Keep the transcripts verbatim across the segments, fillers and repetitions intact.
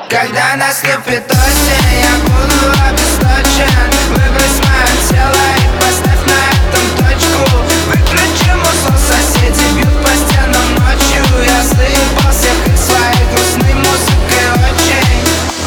Когда наступит осень, я буду обесточен. Выбрось мое тело и поставь на этом точку. Выключи музло, соседи бьют по стенам ночью. Я заебал всех их своей грустной музыкой очень.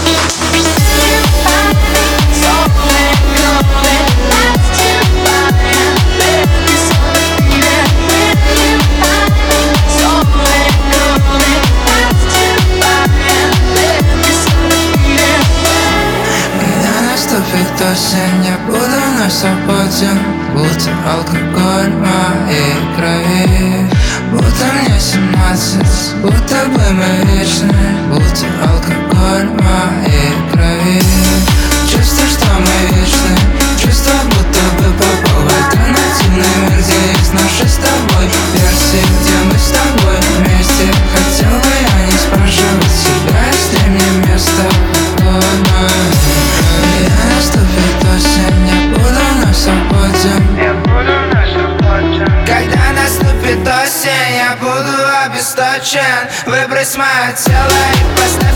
Наступит осень, я буду вновь свободен, будто алкоголь в моей крови. Будто мне семнадцать, будто бы мы вечны, будто алкоголь в моей крови. Чувство, что мы вечны, чувство, будто бы попал в альтернативный мир, где есть наши с тобой версии, где мы с тобой вместе. Хотел бы я не спрашивать себя, если мне место в моей крови. Наступит осень, я буду вновь свободен. Я буду вновь свободен. Когда наступит осень, я буду обесточен. Выбрось мое тело и поставь